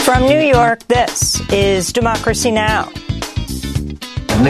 From New York, this is Democracy Now! We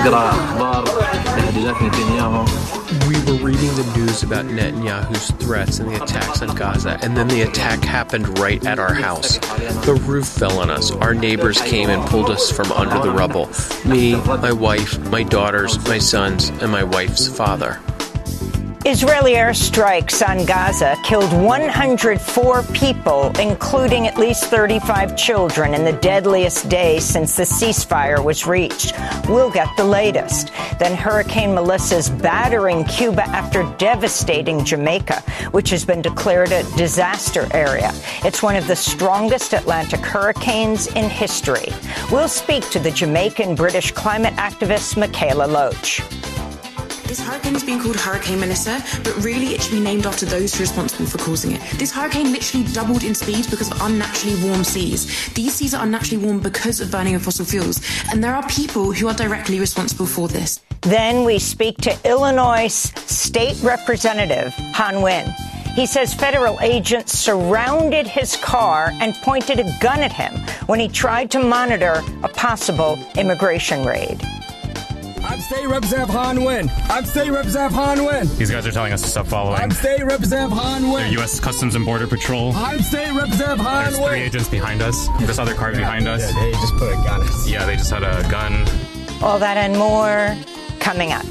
were reading the news about Netanyahu's threats and the attacks on Gaza, and then the attack happened right at our house. The roof fell on us. Our neighbors came and pulled us from under the rubble. Me, my wife, my daughters, my sons, and my wife's father. Israeli airstrikes on Gaza killed 104 people, including at least 35 children, in the deadliest day since the ceasefire was reached. We'll get the latest. Then Hurricane Melissa's battering Cuba after devastating Jamaica, which has been declared a disaster area. It's one of the strongest Atlantic hurricanes in history. We'll speak to the Jamaican British climate activist Michaela Loach. This hurricane has been called Hurricane Melissa, but really it should be named after those who are responsible for causing it. This hurricane literally doubled in speed because of unnaturally warm seas. These seas are unnaturally warm because of burning of fossil fuels, and there are people who are directly responsible for this. Then we speak to Illinois State Representative Han Win. He says federal agents surrounded his car and pointed a gun at him when he tried to monitor a possible immigration raid. I'm State Representative Han Win. I'm State Representative Han Win. These guys are telling us to stop following. I'm State Representative Han Win. They're U.S. Customs and Border Patrol. I'm State Representative Han Win. There's 3 agents behind us. This other car behind us. Yeah, they just put a gun on us. Yeah, they just had a gun. All that and more coming up.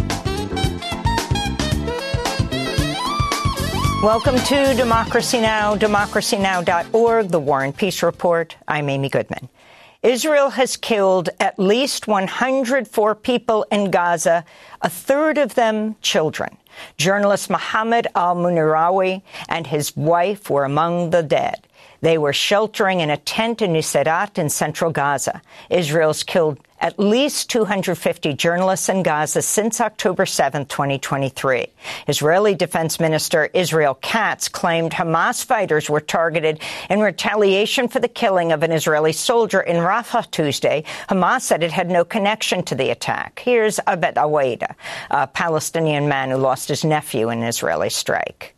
Welcome to Democracy Now!, democracynow.org, the War and Peace Report. I'm Amy Goodman. Israel has killed at least 104 people in Gaza, a third of them children. Journalist Mohammed al-Munirawi and his wife were among the dead. They were sheltering in a tent in Nuseirat in central Gaza. Israel's killed at least 250 journalists in Gaza since October 7, 2023. Israeli Defense Minister Israel Katz claimed Hamas fighters were targeted in retaliation for the killing of an Israeli soldier in Rafah Tuesday. Hamas said it had no connection to the attack. Here's Abed Awaida, a Palestinian man who lost his nephew in an Israeli strike.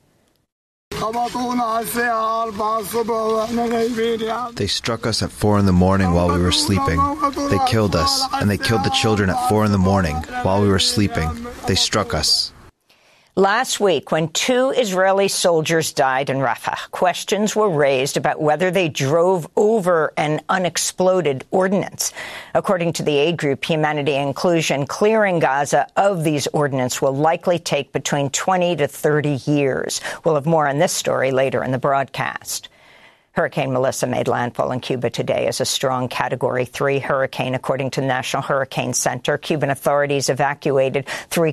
They struck us at 4 a.m. while we were sleeping. They killed us, and they killed the children at 4 a.m. while we were sleeping. They struck us. Last week, when 2 Israeli soldiers died in Rafah, questions were raised about whether they drove over an unexploded ordnance. According to the aid group Humanity and Inclusion, clearing Gaza of these ordnance will likely take between 20 to 30 years. We'll have more on this story later in the broadcast. Hurricane Melissa made landfall in Cuba today as a strong Category 3 hurricane, according to the National Hurricane Center. Cuban authorities evacuated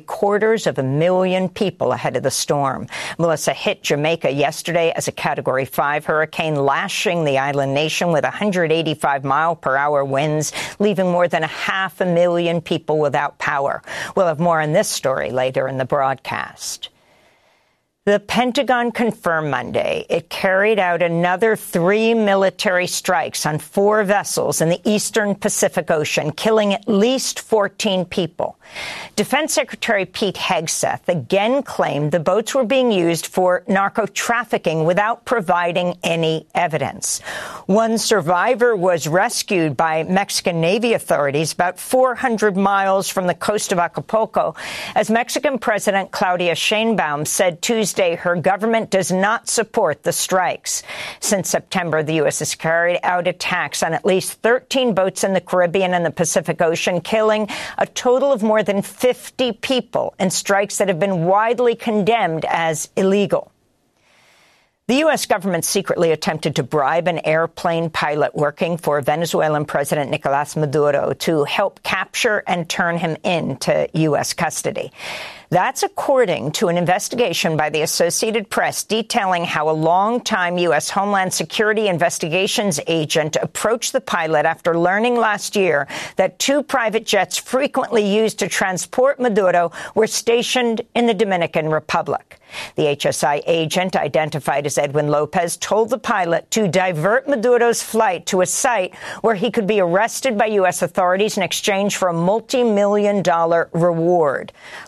750,000 people ahead of the storm. Melissa hit Jamaica yesterday as a Category 5 hurricane, lashing the island nation with 185-mile-per-hour winds, leaving more than 500,000 people without power. We'll have more on this story later in the broadcast. The Pentagon confirmed Monday it carried out another 3 military strikes on 4 vessels in the eastern Pacific Ocean, killing at least 14 people. Defense Secretary Pete Hegseth again claimed the boats were being used for narco-trafficking without providing any evidence. One survivor was rescued by Mexican Navy authorities about 400 miles from the coast of Acapulco, as Mexican President Claudia Sheinbaum said Tuesday her government does not support the strikes. Since September, the U.S. has carried out attacks on at least 13 boats in the Caribbean and the Pacific Ocean, killing a total of more than 50 people in strikes that have been widely condemned as illegal. The U.S. government secretly attempted to bribe an airplane pilot working for Venezuelan President Nicolas Maduro to help capture and turn him into U.S. custody. That's according to an investigation by the Associated Press detailing how a longtime U.S. Homeland Security investigations agent approached the pilot after learning last year that 2 private jets frequently used to transport Maduro were stationed in the Dominican Republic. The HSI agent, identified as Edwin Lopez, told the pilot to divert Maduro's flight to a site where he could be arrested by U.S. authorities in exchange for a multi-million-dollar reward. Lopez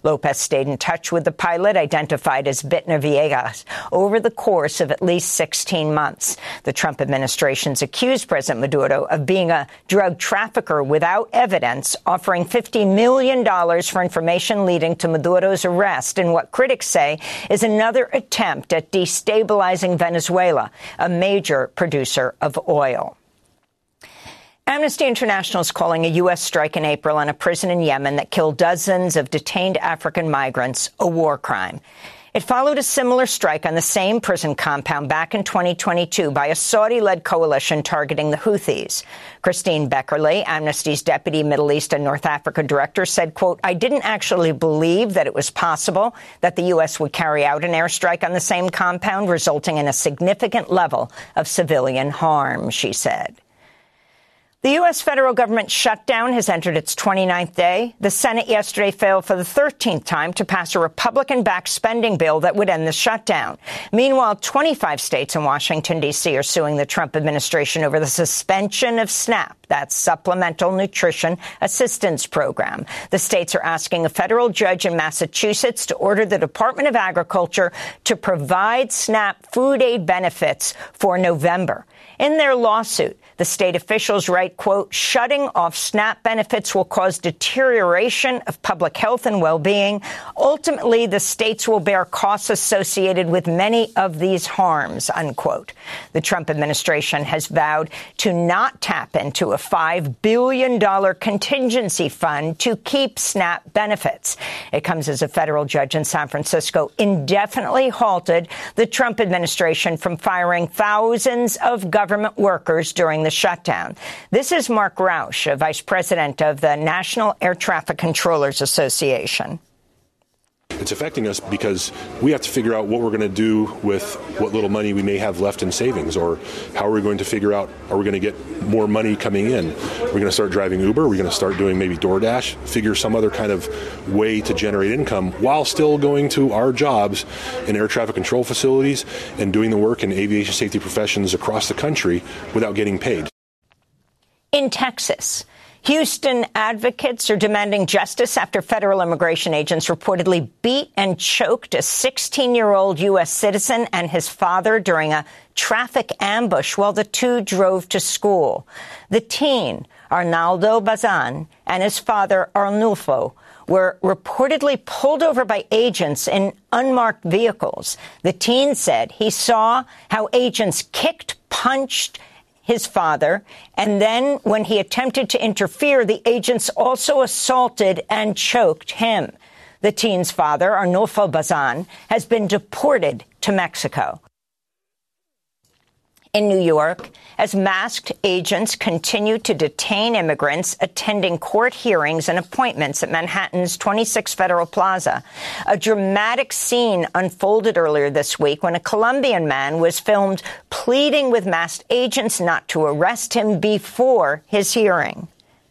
stayed in touch with the pilot, identified as Bitner Villegas, over the course of at least 16 months. The Trump administration's accused President Maduro of being a drug trafficker without evidence, offering $50 million for information leading to Maduro's arrest in what critics say is another attempt at destabilizing Venezuela, a major producer of oil. Amnesty International is calling a U.S. strike in April on a prison in Yemen that killed dozens of detained African migrants a war crime. It followed a similar strike on the same prison compound back in 2022 by a Saudi-led coalition targeting the Houthis. Christine Beckerle, Amnesty's deputy Middle East and North Africa director, said, quote, "I didn't actually believe that it was possible that the U.S. would carry out an airstrike on the same compound, resulting in a significant level of civilian harm," she said. The U.S. federal government shutdown has entered its 29th day. The Senate yesterday failed for the 13th time to pass a Republican-backed spending bill that would end the shutdown. Meanwhile, 25 states and Washington, D.C. are suing the Trump administration over the suspension of SNAP, that's Supplemental Nutrition Assistance Program. The states are asking a federal judge in Massachusetts to order the Department of Agriculture to provide SNAP food aid benefits for November. In their lawsuit, the state officials write, quote, "Shutting off SNAP benefits will cause deterioration of public health and well-being. Ultimately, the states will bear costs associated with many of these harms," unquote. The Trump administration has vowed to not tap into a $5 billion contingency fund to keep SNAP benefits. It comes as a federal judge in San Francisco indefinitely halted the Trump administration from firing thousands of government workers during the shutdown. This is Mark Roush, a vice president of the National Air Traffic Controllers Association. It's affecting us because we have to figure out what we're going to do with what little money we may have left in savings, or how are we going to figure out, are we going to get more money coming in? We're going to start driving Uber. We're going to start doing maybe DoorDash, figure some other kind of way to generate income while still going to our jobs in air traffic control facilities and doing the work in aviation safety professions across the country without getting paid. In Texas, Houston advocates are demanding justice after federal immigration agents reportedly beat and choked a 16-year-old U.S. citizen and his father during a traffic ambush while the two drove to school. The teen, Arnaldo Bazan, and his father, Arnulfo, were reportedly pulled over by agents in unmarked vehicles. The teen said he saw how agents kicked, punched his father, and then when he attempted to interfere, the agents also assaulted and choked him. The teen's father, Arnulfo Bazan, has been deported to Mexico. In New York, as masked agents continue to detain immigrants attending court hearings and appointments at Manhattan's 26 Federal Plaza, a dramatic scene unfolded earlier this week when a Colombian man was filmed pleading with masked agents not to arrest him before his hearing.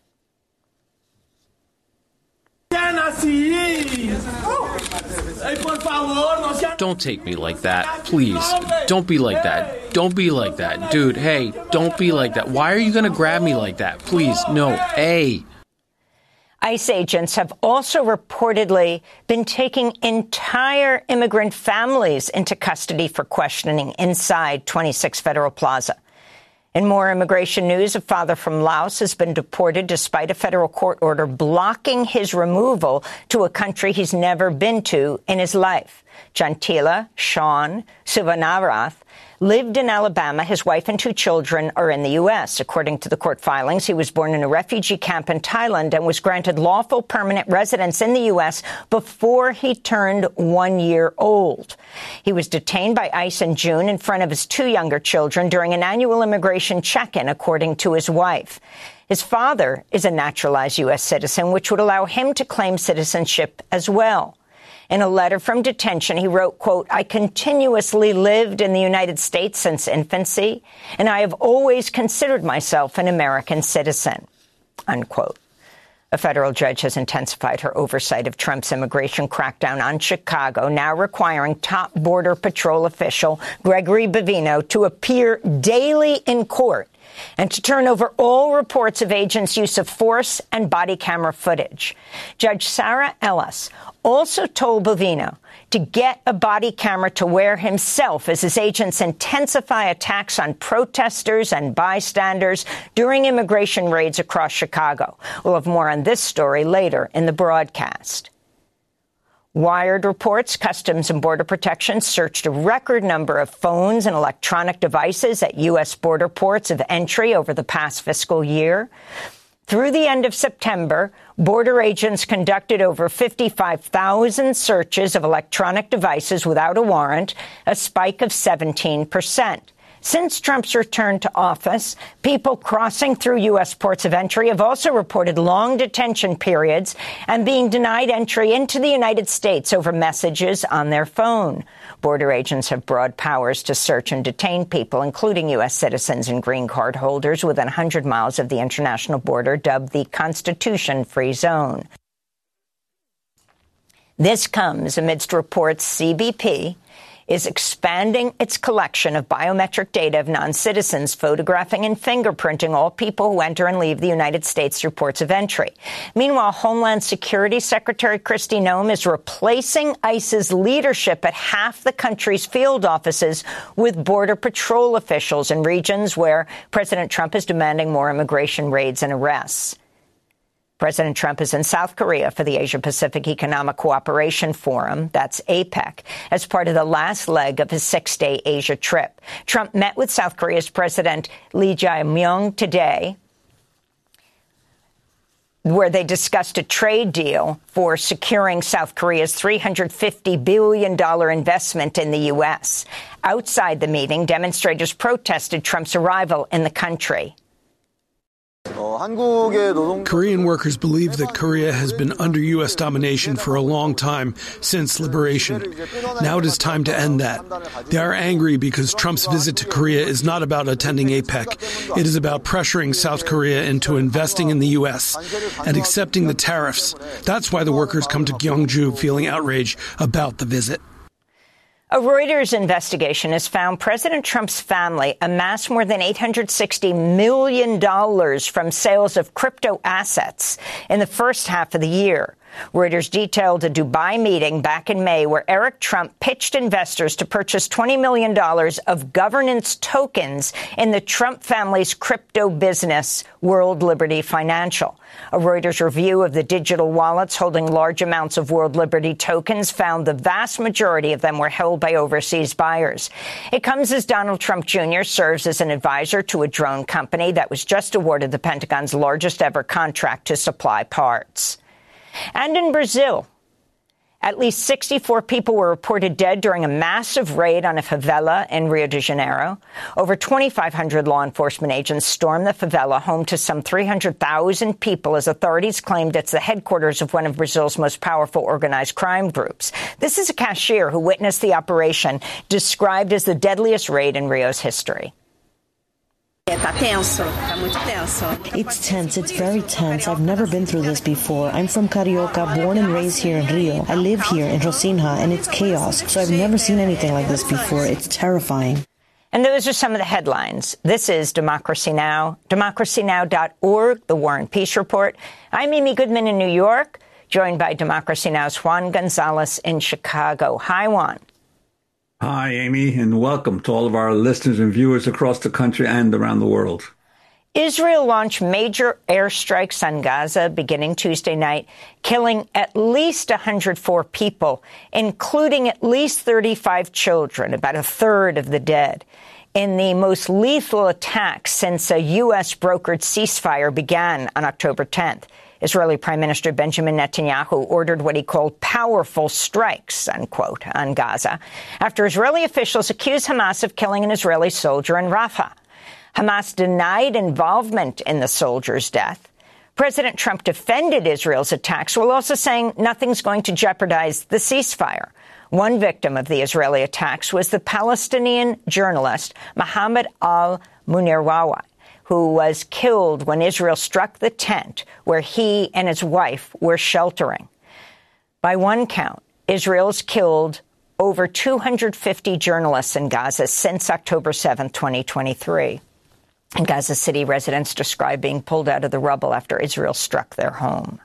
Don't take me like that. Please. Don't be like that. Don't be like that. Dude, hey, don't be like that. Why are you going to grab me like that? Please. No. Hey. ICE agents have also reportedly been taking entire immigrant families into custody for questioning inside 26 Federal Plaza. In more immigration news, a father from Laos has been deported despite a federal court order blocking his removal to a country he's never been to in his life. Jantila Sean Suvanarath lived in Alabama. His wife and two children are in the U.S. According to the court filings, he was born in a refugee camp in Thailand and was granted lawful permanent residence in the U.S. before he turned 1 year old. He was detained by ICE in June in front of his two younger children during an annual immigration check-in, according to his wife. His father is a naturalized U.S. citizen, which would allow him to claim citizenship as well. In a letter from detention, he wrote, quote, "I continuously lived in the United States since infancy, and I have always considered myself an American citizen," unquote. A federal judge has intensified her oversight of Trump's immigration crackdown on Chicago, now requiring top Border Patrol official Gregory Bavino to appear daily in court and to turn over all reports of agents' use of force and body camera footage. Judge Sarah Ellis also told Bovino to get a body camera to wear himself as his agents intensify attacks on protesters and bystanders during immigration raids across Chicago. We'll have more on this story later in the broadcast. Wired reports Customs and Border Protection searched a record number of phones and electronic devices at U.S. border ports of entry over the past fiscal year. Through the end of September, border agents conducted over 55,000 searches of electronic devices without a warrant, a spike of 17%. Since Trump's return to office, people crossing through U.S. ports of entry have also reported long detention periods and being denied entry into the United States over messages on their phone. Border agents have broad powers to search and detain people, including U.S. citizens and green card holders within 100 miles of the international border, dubbed the Constitution-Free Zone. This comes amidst reports CBP is expanding its collection of biometric data of non-citizens, photographing and fingerprinting all people who enter and leave the United States through ports of entry. Meanwhile, Homeland Security Secretary Kristi Noem is replacing ICE's leadership at half the country's field offices with Border Patrol officials in regions where President Trump is demanding more immigration raids and arrests. President Trump is in South Korea for the Asia-Pacific Economic Cooperation Forum, that's APEC, as part of the last leg of his 6-day Asia trip. Trump met with South Korea's President Lee Jae-myung today, where they discussed a trade deal for securing South Korea's $350 billion investment in the U.S. Outside the meeting, demonstrators protested Trump's arrival in the country. Korean workers believe that Korea has been under U.S. domination for a long time since liberation. Now it is time to end that. They are angry because Trump's visit to Korea is not about attending APEC. It is about pressuring South Korea into investing in the U.S. and accepting the tariffs. That's why the workers come to Gyeongju feeling outraged about the visit. A Reuters investigation has found President Trump's family amassed more than $860 million from sales of crypto assets in the first half of the year. Reuters detailed a Dubai meeting back in May where Eric Trump pitched investors to purchase $20 million of governance tokens in the Trump family's crypto business, World Liberty Financial. A Reuters review of the digital wallets holding large amounts of World Liberty tokens found the vast majority of them were held by overseas buyers. It comes as Donald Trump Jr. serves as an advisor to a drone company that was just awarded the Pentagon's largest ever contract to supply parts. And in Brazil, at least 64 people were reported dead during a massive raid on a favela in Rio de Janeiro. Over 2,500 law enforcement agents stormed the favela, home to some 300,000 people, as authorities claimed it's the headquarters of one of Brazil's most powerful organized crime groups. This is a cashier who witnessed the operation, described as the deadliest raid in Rio's history. It's tense. It's very tense. I've never been through this before. I'm from Carioca, born and raised here in Rio. I live here in Rocinha, and it's chaos. So I've never seen anything like this before. It's terrifying. And those are some of the headlines. This is Democracy Now!, democracynow.org, The War and Peace Report. I'm Amy Goodman in New York, joined by Democracy Now!'s Juan Gonzalez in Chicago. Hi, Juan. Hi, Amy, and welcome to all of our listeners and viewers across the country and around the world. Israel launched major airstrikes on Gaza beginning Tuesday night, killing at least 104 people, including at least 35 children, about a third of the dead, in the most lethal attack since a U.S.-brokered ceasefire began on October 10th. Israeli Prime Minister Benjamin Netanyahu ordered what he called powerful strikes, unquote, on Gaza, after Israeli officials accused Hamas of killing an Israeli soldier in Rafah. Hamas denied involvement in the soldier's death. President Trump defended Israel's attacks while also saying nothing's going to jeopardize the ceasefire. One victim of the Israeli attacks was the Palestinian journalist Mohammed al-Munirwawi, who was killed when Israel struck the tent where he and his wife were sheltering. By one count, Israel's killed over 250 journalists in Gaza since October 7, 2023. In Gaza City, residents describe being pulled out of the rubble after Israel struck their home.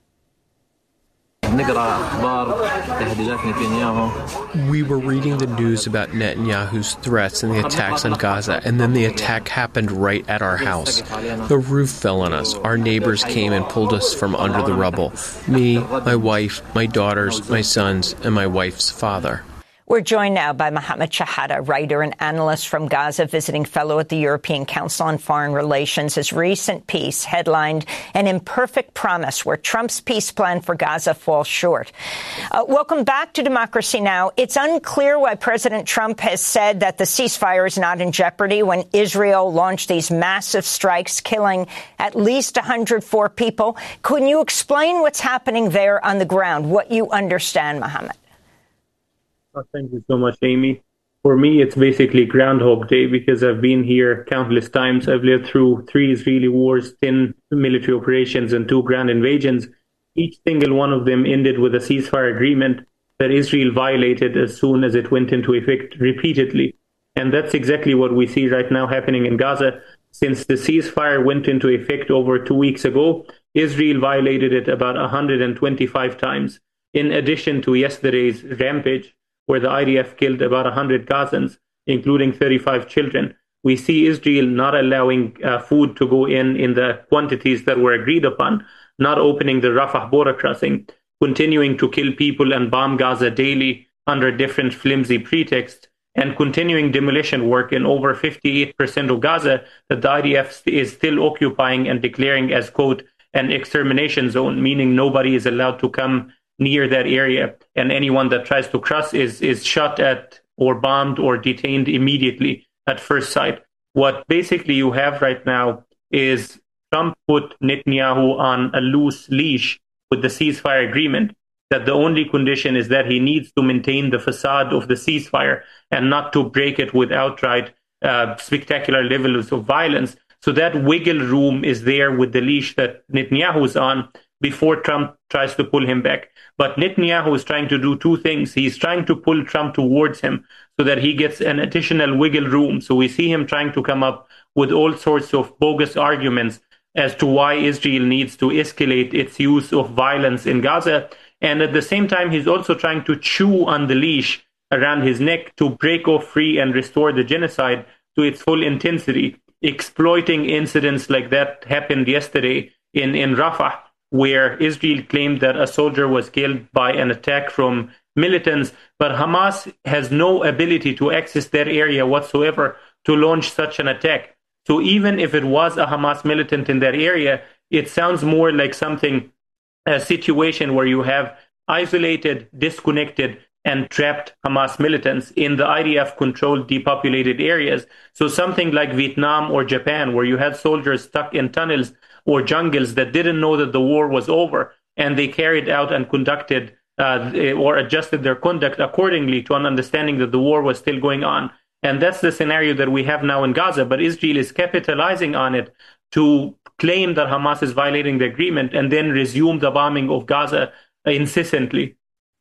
We were reading the news about Netanyahu's threats and the attacks on Gaza, and then the attack happened right at our house. The roof fell on us. Our neighbors came and pulled us from under the rubble. Me, my wife, my daughters, my sons, and my wife's father. We're joined now by Mohammed Shahada, writer and analyst from Gaza, visiting fellow at the European Council on Foreign Relations. His recent piece, headlined An Imperfect Promise, where Trump's peace plan for Gaza falls short. Welcome back to Democracy Now! It's unclear why President Trump has said that the ceasefire is not in jeopardy when Israel launched these massive strikes, killing at least 104 people. Can you explain what's happening there on the ground, what you understand, Mohammed? Thank you so much, Amy. For me, it's basically Groundhog Day because I've been here countless times. I've lived through 3 Israeli wars, 10 military operations, and 2 ground invasions. Each single one of them ended with a ceasefire agreement that Israel violated as soon as it went into effect repeatedly. And that's exactly what we see right now happening in Gaza. Since the ceasefire went into effect over 2 weeks ago, Israel violated it about 125 times, in addition to yesterday's rampage, where the IDF killed about 100 Gazans, including 35 children. We see Israel not allowing food to go in the quantities that were agreed upon, not opening the Rafah border crossing, continuing to kill people and bomb Gaza daily under different flimsy pretexts, and continuing demolition work in over 58% of Gaza that the IDF is still occupying and declaring as, quote, an extermination zone, meaning nobody is allowed to come near that area, and anyone that tries to cross is shot at or bombed or detained immediately at first sight. What basically you have right now is Trump put Netanyahu on a loose leash with the ceasefire agreement, that the only condition is that he needs to maintain the facade of the ceasefire and not to break it with outright spectacular levels of violence. So that wiggle room is there with the leash that Netanyahu is on before Trump tries to pull him back. But Netanyahu is trying to do 2 things. He's trying to pull Trump towards him so that he gets an additional wiggle room. So we see him trying to come up with all sorts of bogus arguments as to why Israel needs to escalate its use of violence in Gaza. And at the same time, he's also trying to chew on the leash around his neck to break off free and restore the genocide to its full intensity, exploiting incidents like that happened yesterday in Rafah, where Israel claimed that a soldier was killed by an attack from militants, but Hamas has no ability to access that area whatsoever to launch such an attack. So even if it was a Hamas militant in that area, it sounds more like a situation where you have isolated, disconnected, and trapped Hamas militants in the IDF-controlled depopulated areas. So something like Vietnam or Japan, where you had soldiers stuck in tunnels or jungles that didn't know that the war was over, and they carried out and conducted or adjusted their conduct accordingly to an understanding that the war was still going on. And that's the scenario that we have now in Gaza, but Israel is capitalizing on it to claim that Hamas is violating the agreement and then resume the bombing of Gaza incessantly.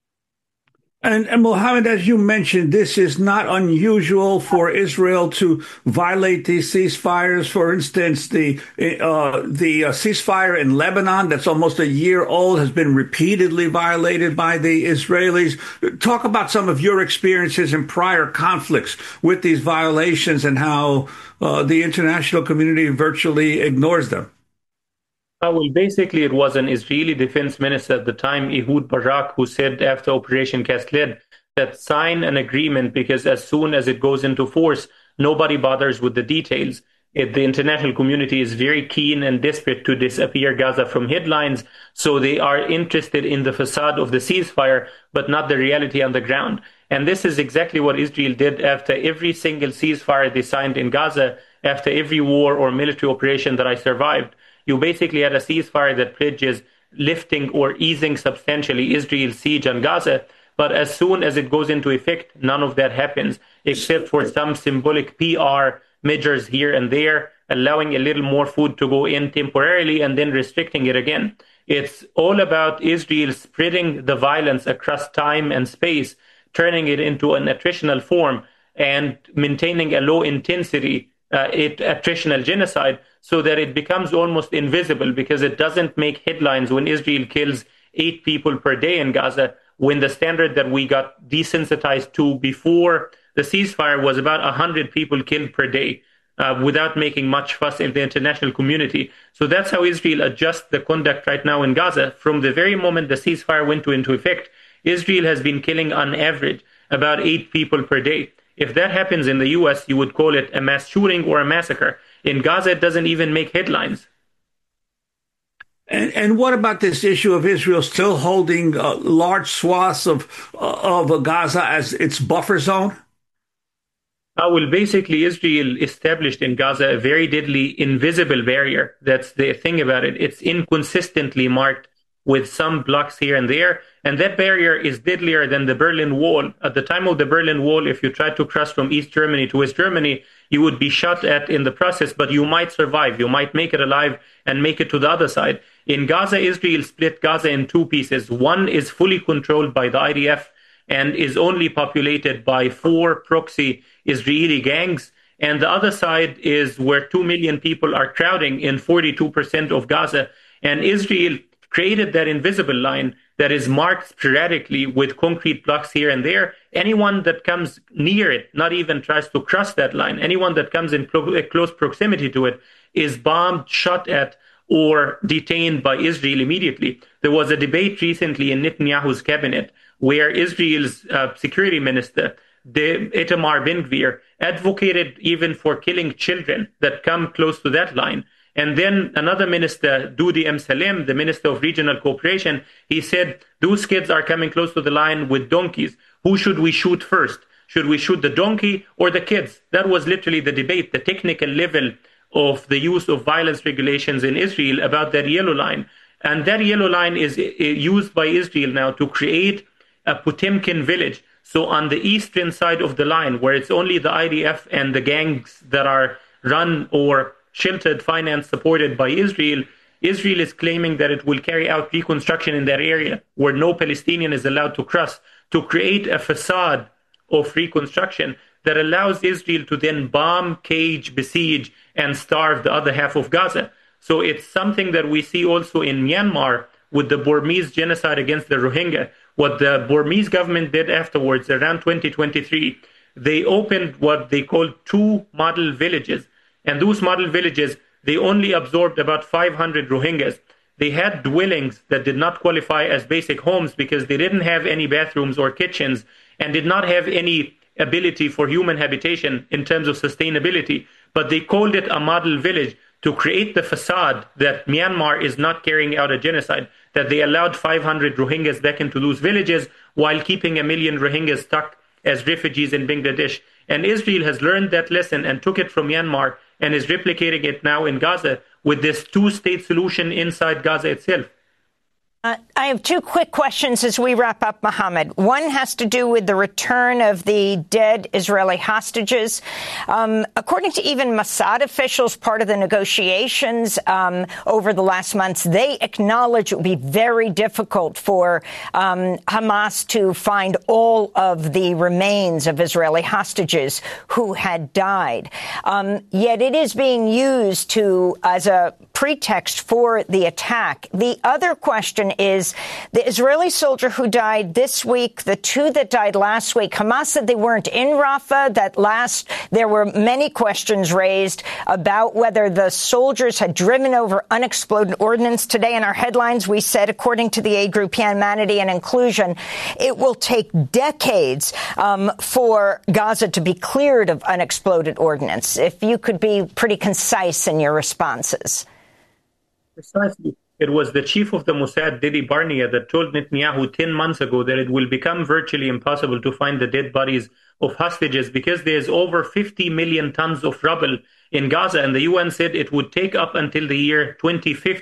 And Mohammed, as you mentioned, this is not unusual for Israel to violate these ceasefires. For instance, the ceasefire in Lebanon, that's almost a year old, has been repeatedly violated by the Israelis. Talk about some of your experiences in prior conflicts with these violations and how the international community virtually ignores them. Well, basically, it was an Israeli defense minister at the time, Ehud Barak, who said after Operation Cast Lead that sign an agreement because as soon as it goes into force, nobody bothers with the details. The international community is very keen and desperate to disappear Gaza from headlines, so they are interested in the facade of the ceasefire, but not the reality on the ground. And this is exactly what Israel did after every single ceasefire they signed in Gaza, after every war or military operation that I survived. You basically had a ceasefire that pledges lifting or easing substantially Israel's siege on Gaza, but as soon as it goes into effect, none of that happens, except for some symbolic PR measures here and there, allowing a little more food to go in temporarily and then restricting it again. It's all about Israel spreading the violence across time and space, turning it into an attritional form and maintaining a low intensity attritional genocide, so that it becomes almost invisible because it doesn't make headlines when Israel kills 8 people per day in Gaza, when the standard that we got desensitized to before the ceasefire was about 100 people killed per day, without making much fuss in the international community. So that's how Israel adjusts the conduct right now in Gaza. From the very moment the ceasefire went into effect, Israel has been killing on average about 8 people per day. If that happens in the U.S., you would call it a mass shooting or a massacre. In Gaza, it doesn't even make headlines. And what about this issue of Israel still holding large swaths of Gaza as its buffer zone? Well, basically, Israel established in Gaza a very deadly invisible barrier. That's the thing about it. It's inconsistently marked with some blocks here and there. And that barrier is deadlier than the Berlin Wall. At the time of the Berlin Wall, if you tried to cross from East Germany to West Germany, you would be shot at in the process, but you might survive. You might make it alive and make it to the other side. In Gaza, Israel split Gaza in 2 pieces. One is fully controlled by the IDF and is only populated by 4 proxy Israeli gangs. And the other side is where 2 million people are crowding in 42% of Gaza. And Israel created that invisible line that is marked sporadically with concrete blocks here and there. Anyone that comes near it, not even tries to cross that line, anyone that comes in close proximity to it is bombed, shot at, or detained by Israel immediately. There was a debate recently in Netanyahu's cabinet where Israel's security minister, Itamar Ben-Gvir, advocated even for killing children that come close to that line. And then another minister, Dudi Amsalem, the minister of regional cooperation, he said, those kids are coming close to the line with donkeys. Who should we shoot first? Should we shoot the donkey or the kids? That was literally the debate, the technical level of the use of violence regulations in Israel about that yellow line. And that yellow line is used by Israel now to create a Potemkin village. So on the eastern side of the line, where it's only the IDF and the gangs that are run or sheltered, financed, supported by Israel, Israel is claiming that it will carry out reconstruction in that area where no Palestinian is allowed to cross, to create a facade of reconstruction that allows Israel to then bomb, cage, besiege, and starve the other half of Gaza. So it's something that we see also in Myanmar with the Burmese genocide against the Rohingya. What the Burmese government did afterwards, around 2023, they opened what they called 2 model villages. And those model villages, they only absorbed about 500 Rohingyas. They had dwellings that did not qualify as basic homes because they didn't have any bathrooms or kitchens and did not have any ability for human habitation in terms of sustainability. But they called it a model village to create the facade that Myanmar is not carrying out a genocide, that they allowed 500 Rohingyas back into those villages while keeping 1 million Rohingyas stuck as refugees in Bangladesh. And Israel has learned that lesson and took it from Myanmar and is replicating it now in Gaza with this 2-state solution inside Gaza itself. I have 2 quick questions as we wrap up, Mohammed. One has to do with the return of the dead Israeli hostages. According to even Mossad officials, part of the negotiations over the last months, they acknowledge it would be very difficult for Hamas to find all of the remains of Israeli hostages who had died. Yet it is being used as a pretext for the attack. The other question is the Israeli soldier who died this week, the 2 that died last week. Hamas said they weren't in Rafah. There were many questions raised about whether the soldiers had driven over unexploded ordnance. Today in our headlines, we said, according to the aid group Humanity and Inclusion, it will take decades for Gaza to be cleared of unexploded ordnance. If you could be pretty concise in your responses. Precisely. It was the chief of the Mossad, Didi Barnea, that told Netanyahu 10 months ago that it will become virtually impossible to find the dead bodies of hostages because there's over 50 million tons of rubble in Gaza. And the UN said it would take up until the year 2050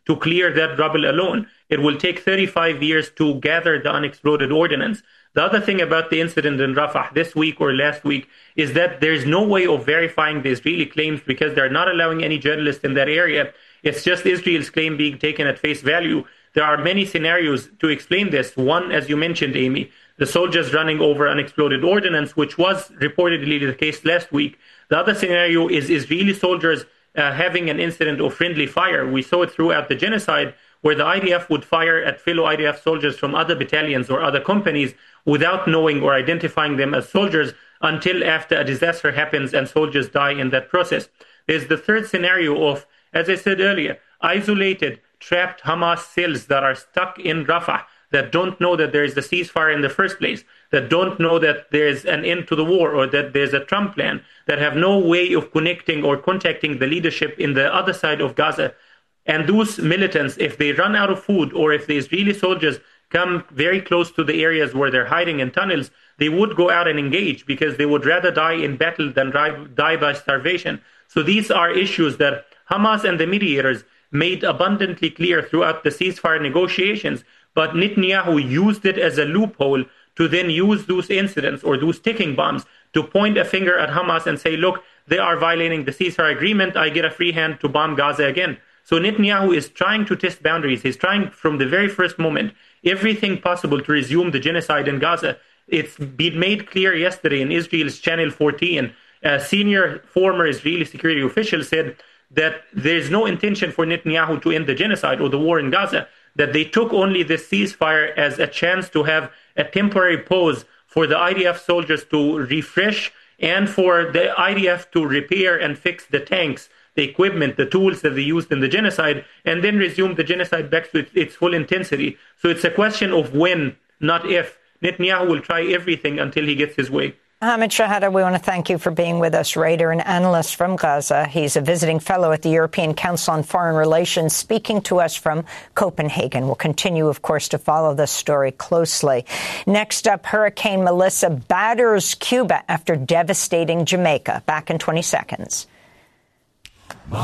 to clear that rubble alone. It will take 35 years to gather the unexploded ordnance. The other thing about the incident in Rafah this week or last week is that there's no way of verifying the Israeli claims because they're not allowing any journalists in that area. It's just Israel's claim being taken at face value. There are many scenarios to explain this. One, as you mentioned, Amy, the soldiers running over unexploded ordnance, which was reportedly the case last week. The other scenario is Israeli soldiers having an incident of friendly fire. We saw it throughout the genocide, where the IDF would fire at fellow IDF soldiers from other battalions or other companies without knowing or identifying them as soldiers until after a disaster happens and soldiers die in that process. There's the third scenario of, as I said earlier, isolated, trapped Hamas cells that are stuck in Rafah, that don't know that there is a ceasefire in the first place, that don't know that there's an end to the war or that there's a Trump plan, that have no way of connecting or contacting the leadership in the other side of Gaza. And those militants, if they run out of food or if the Israeli soldiers come very close to the areas where they're hiding in tunnels, they would go out and engage because they would rather die in battle than die by starvation. So these are issues that Hamas and the mediators made abundantly clear throughout the ceasefire negotiations, but Netanyahu used it as a loophole to then use those incidents or those ticking bombs to point a finger at Hamas and say, look, they are violating the ceasefire agreement, I get a free hand to bomb Gaza again. So Netanyahu is trying to test boundaries. He's trying from the very first moment everything possible to resume the genocide in Gaza. It's been made clear yesterday in Israel's Channel 14. A senior former Israeli security official said that there's no intention for Netanyahu to end the genocide or the war in Gaza, that they took only this ceasefire as a chance to have a temporary pause for the IDF soldiers to refresh and for the IDF to repair and fix the tanks, the equipment, the tools that they used in the genocide, and then resume the genocide back to its full intensity. So it's a question of when, not if. Netanyahu will try everything until he gets his way. Hamid Shahada, we want to thank you for being with us, writer and analyst from Gaza. He's a visiting fellow at the European Council on Foreign Relations, speaking to us from Copenhagen. We'll continue, of course, to follow this story closely. Next up, Hurricane Melissa batters Cuba after devastating Jamaica. Back in 20 seconds. My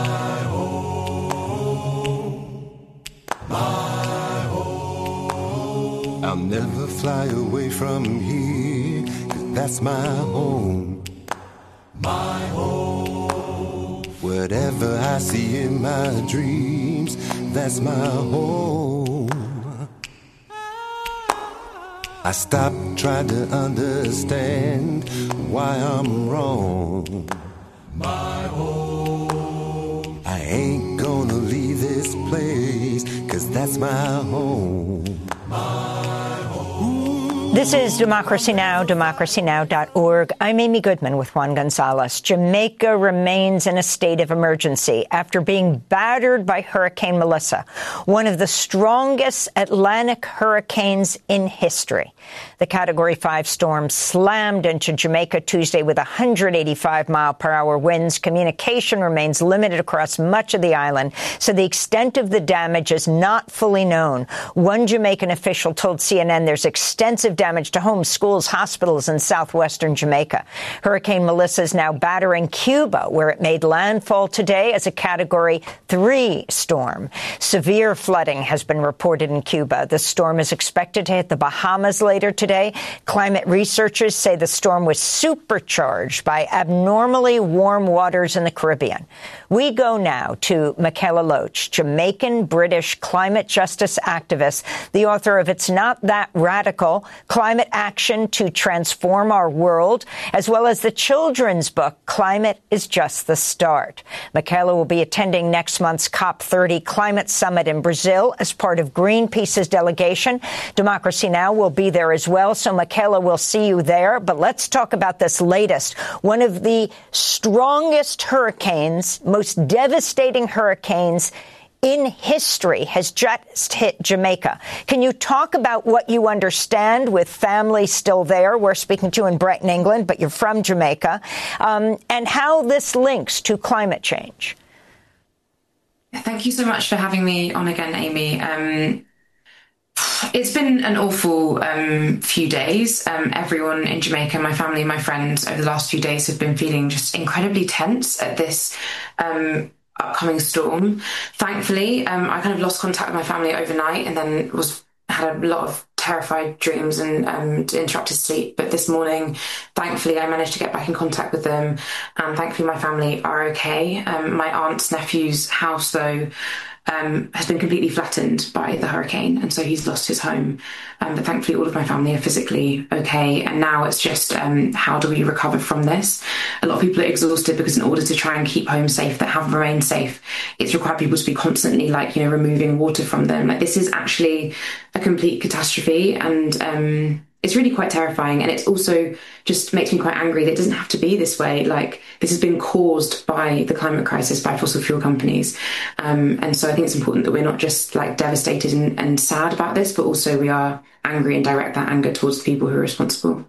home, my home. I'll never fly away from here, 'cause that's my home. My home. Whatever I see in my dreams, that's my home. I stopped trying to understand why I'm wrong. My home. I ain't gonna leave this place, 'cause that's my home. This is Democracy Now!, democracynow.org. I'm Amy Goodman with Juan Gonzalez. Jamaica remains in a state of emergency after being battered by Hurricane Melissa, one of the strongest Atlantic hurricanes in history. The Category 5 storm slammed into Jamaica Tuesday with 185-mile-per-hour winds. Communication remains limited across much of the island, so the extent of the damage is not fully known. One Jamaican official told CNN there's extensive damage to homes, schools, hospitals in southwestern Jamaica. Hurricane Melissa is now battering Cuba, where it made landfall today as a Category 3 storm. Severe flooding has been reported in Cuba. The storm is expected to hit the Bahamas later today. Climate researchers say the storm was supercharged by abnormally warm waters in the Caribbean. We go now to Michaela Loach, Jamaican-British climate justice activist, the author of It's Not That Radical, Climate Action to Transform Our World, as well as the children's book, Climate is Just the Start. Michaela will be attending next month's COP30 climate summit in Brazil as part of Greenpeace's delegation. Democracy Now! Will be there as well, so Michaela, will see you there. But let's talk about this latest. One of the strongest hurricanes, most devastating hurricanes in history has just hit Jamaica. Can you talk about what you understand with family still there? We're speaking to you in Brighton, England, but you're from Jamaica, and how this links to climate change. Thank you so much for having me on again, Amy. It's been an awful few days. Everyone in Jamaica, my family, my friends, over the last few days have been feeling just incredibly tense at this upcoming storm. Thankfully, I kind of lost contact with my family overnight and then had a lot of terrified dreams and interrupted sleep. But this morning, thankfully, I managed to get back in contact with them. And thankfully, my family are okay. My aunt's nephew's house, though, has been completely flattened by the hurricane. And so he's lost his home. But thankfully, all of my family are physically okay. And now it's just how do we recover from this? A lot of people are exhausted because in order to try and keep homes safe that have remained safe, it's required people to be constantly removing water from them. This is actually a complete catastrophe. And it's really quite terrifying. And it also just makes me quite angry that it doesn't have to be this way. This has been caused by the climate crisis, by fossil fuel companies. And so I think it's important that we're not just devastated and sad about this, but also we are angry and direct that anger towards the people who are responsible.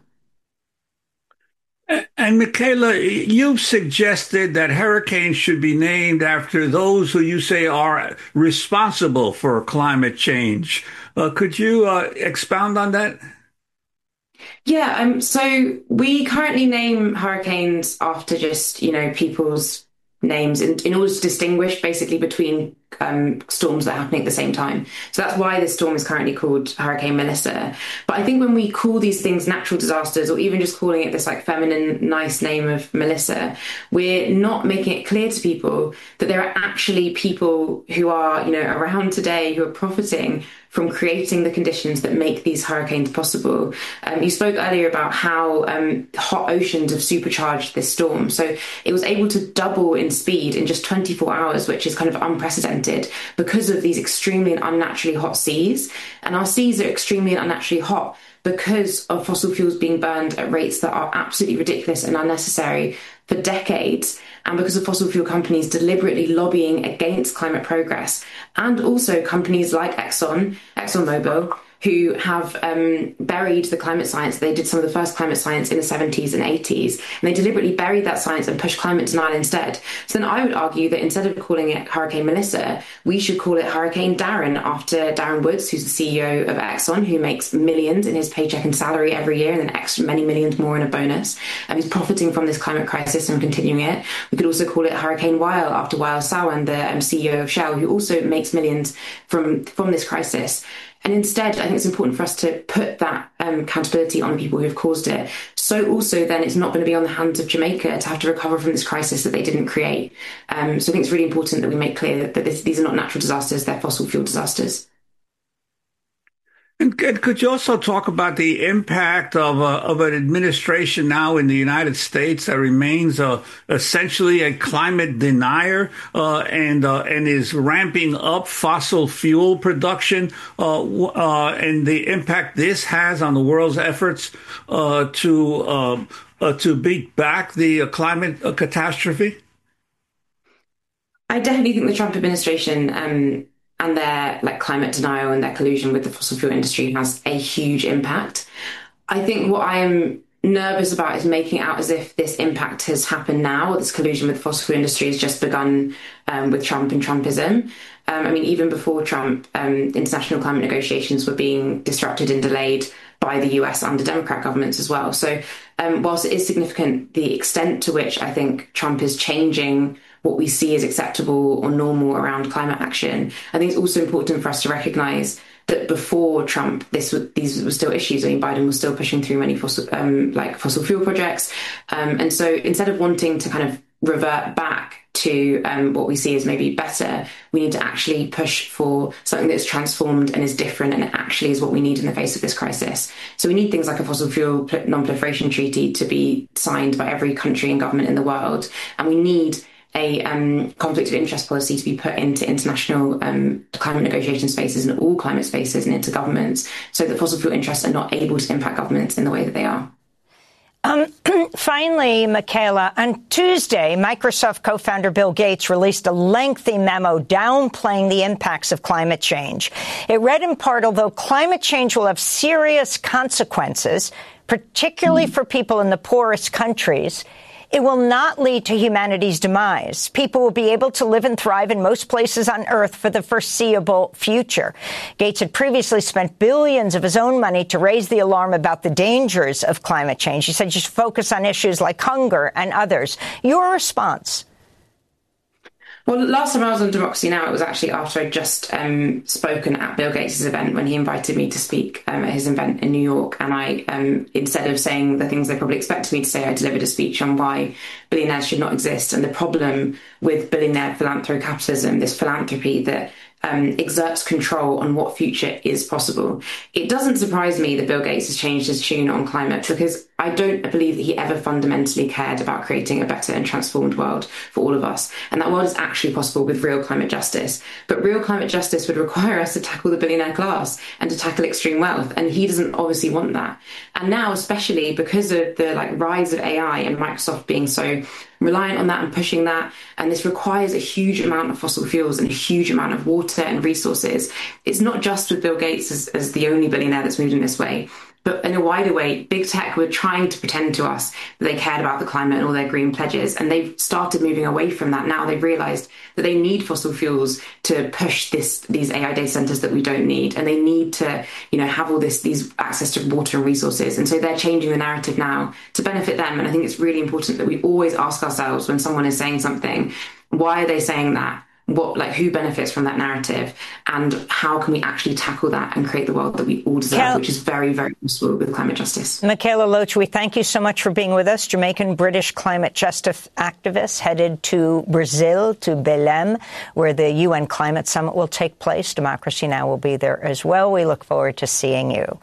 And Michaela, you've suggested that hurricanes should be named after those who you say are responsible for climate change. Could you expound on that? Yeah, so we currently name hurricanes after just, people's names in order to distinguish basically between storms that are happening at the same time. So that's why this storm is currently called Hurricane Melissa. But I think when we call these things natural disasters, or even just calling it this feminine, nice name of Melissa, we're not making it clear to people that there are actually people who are, around today who are profiting from creating the conditions that make these hurricanes possible. You spoke earlier about how hot oceans have supercharged this storm. So it was able to double in speed in just 24 hours, which is kind of unprecedented because of these extremely and unnaturally hot seas. And our seas are extremely and unnaturally hot because of fossil fuels being burned at rates that are absolutely ridiculous and unnecessary for decades, and because of fossil fuel companies deliberately lobbying against climate progress, and also companies like ExxonMobil, who have buried the climate science. They did some of the first climate science in the 70s and 80s, and they deliberately buried that science and pushed climate denial instead. So then I would argue that instead of calling it Hurricane Melissa, we should call it Hurricane Darren, after Darren Woods, who's the CEO of Exxon, who makes millions in his paycheck and salary every year, and then extra many millions more in a bonus. And he's profiting from this climate crisis and continuing it. We could also call it Hurricane Wael, after Wael Sawan, the CEO of Shell, who also makes millions from this crisis. And instead, I think it's important for us to put that accountability on people who have caused it. So also then it's not going to be on the hands of Jamaica to have to recover from this crisis that they didn't create. So I think it's really important that we make clear that these are not natural disasters, they're fossil fuel disasters. And could you also talk about the impact of an administration now in the United States that remains essentially a climate denier and is ramping up fossil fuel production and the impact this has on the world's efforts to beat back the climate catastrophe? I definitely think the Trump administration and their climate denial and their collusion with the fossil fuel industry has a huge impact. I think what I am nervous about is making it out as if this impact has happened now, or this collusion with the fossil fuel industry has just begun with Trump and Trumpism. Even before Trump, international climate negotiations were being disrupted and delayed by the US under Democrat governments as well. So whilst it is significant, the extent to which I think Trump is changing what we see as acceptable or normal around climate action, I think it's also important for us to recognise that before Trump, these were still issues. Biden was still pushing through many fossil fuel projects. And so instead of wanting to kind of revert back to what we see as maybe better, we need to actually push for something that's transformed and is different, and it actually is what we need in the face of this crisis. So we need things like a fossil fuel non-proliferation treaty to be signed by every country and government in the world. And we need a conflict of interest policy to be put into international climate negotiation spaces and all climate spaces and into governments, so that fossil fuel interests are not able to impact governments in the way that they are. Finally, Michaela, on Tuesday, Microsoft co-founder Bill Gates released a lengthy memo downplaying the impacts of climate change. It read in part, although climate change will have serious consequences, particularly for people in the poorest countries, it will not lead to humanity's demise. People will be able to live and thrive in most places on Earth for the foreseeable future. Gates had previously spent billions of his own money to raise the alarm about the dangers of climate change. He said you should focus on issues like hunger and others. Your response? Well, last time I was on Democracy Now! It was actually after I'd just spoken at Bill Gates' event when he invited me to speak at his event in New York. And I, instead of saying the things they probably expected me to say, I delivered a speech on why billionaires should not exist and the problem with billionaire philanthrocapitalism, this philanthropy that exerts control on what future is possible. It doesn't surprise me that Bill Gates has changed his tune on climate, because I don't believe that he ever fundamentally cared about creating a better and transformed world for all of us. And that world is actually possible with real climate justice. But real climate justice would require us to tackle the billionaire class and to tackle extreme wealth. And he doesn't obviously want that. And now, especially because of the rise of AI and Microsoft being so reliant on that and pushing that, and this requires a huge amount of fossil fuels and a huge amount of water and resources. It's not just with Bill Gates as the only billionaire that's moved in this way, but in a wider way, big tech were trying to pretend to us that they cared about the climate and all their green pledges, and they've started moving away from that now. They've realized that they need fossil fuels to push these AI data centers that we don't need, and they need to, have all these access to water and resources. And so they're changing the narrative now to benefit them. And I think it's really important that we always ask ourselves when someone is saying something, why are they saying that? Who benefits from that narrative, and how can we actually tackle that and create the world that we all deserve, which is very, very useful with climate justice. Michaela Loach, we thank you so much for being with us. Jamaican-British climate justice activists headed to Brazil, to Belém, where the UN Climate Summit will take place. Democracy Now! Will be there as well. We look forward to seeing you.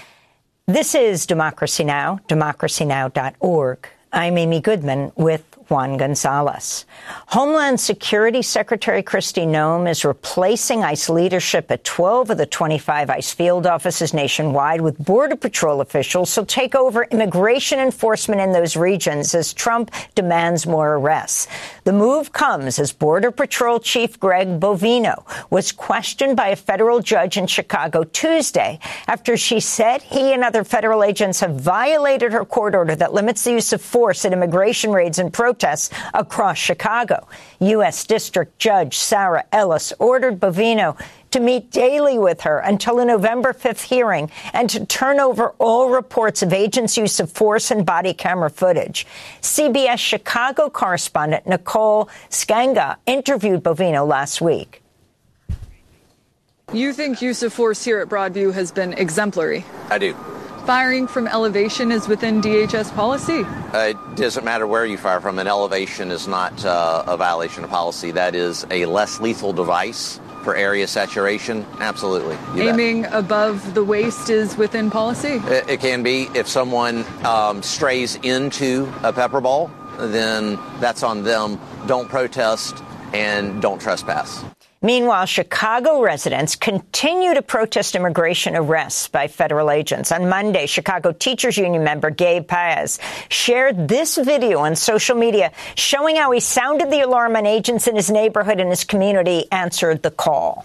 This is Democracy Now!, democracynow.org. I'm Amy Goodman with Juan Gonzalez. Homeland Security Secretary Kristi Noem is replacing ICE leadership at 12 of the 25 ICE field offices nationwide with Border Patrol officials who'll take over immigration enforcement in those regions as Trump demands more arrests. The move comes as Border Patrol Chief Greg Bovino was questioned by a federal judge in Chicago Tuesday after she said he and other federal agents have violated her court order that limits the use of force at immigration raids and protests across Chicago. U.S. District Judge Sarah Ellis ordered Bovino to meet daily with her until a November 5th hearing and to turn over all reports of agents' use of force and body camera footage. CBS Chicago correspondent Nicole Skanga interviewed Bovino last week. You think use of force here at Broadview has been exemplary? I do. Firing from elevation is within DHS policy? It doesn't matter where you fire from. An elevation is not a violation of policy. That is a less lethal device for area saturation. Absolutely. Aiming above the waist is within policy? It can be. If someone strays into a pepper ball, then that's on them. Don't protest and don't trespass. Meanwhile, Chicago residents continue to protest immigration arrests by federal agents. On Monday, Chicago Teachers Union member Gabe Paez shared this video on social media showing how he sounded the alarm when agents in his neighborhood and his community answered the call.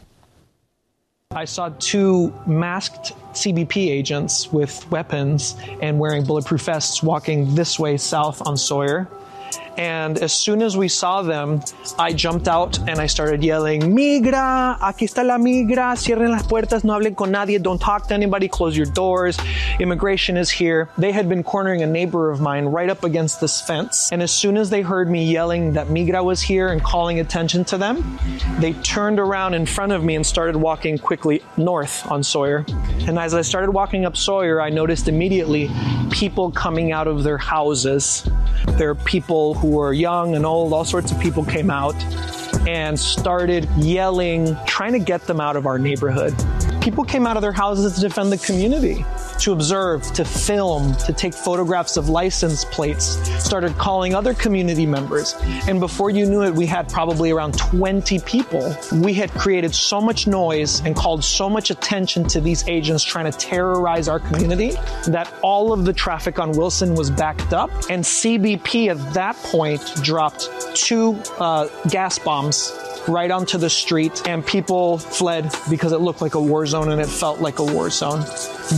I saw two masked CBP agents with weapons and wearing bulletproof vests walking this way south on Sawyer. And as soon as we saw them, I jumped out and I started yelling, "Migra, aquí está la migra, cierren las puertas, no hablen con nadie, don't talk to anybody, close your doors, immigration is here." They had been cornering a neighbor of mine right up against this fence. And as soon as they heard me yelling that migra was here and calling attention to them, they turned around in front of me and started walking quickly north on Sawyer. And as I started walking up Sawyer, I noticed immediately people coming out of their houses. There are people who were young and old, all sorts of people came out and started yelling, trying to get them out of our neighborhood. People came out of their houses to defend the community, to observe, to film, to take photographs of license plates, started calling other community members. And before you knew it, we had probably around 20 people. We had created so much noise and called so much attention to these agents trying to terrorize our community that all of the traffic on Wilson was backed up. And CBP at that point dropped two gas bombs right onto the street, and people fled because it looked like a war zone and it felt like a war zone. But we were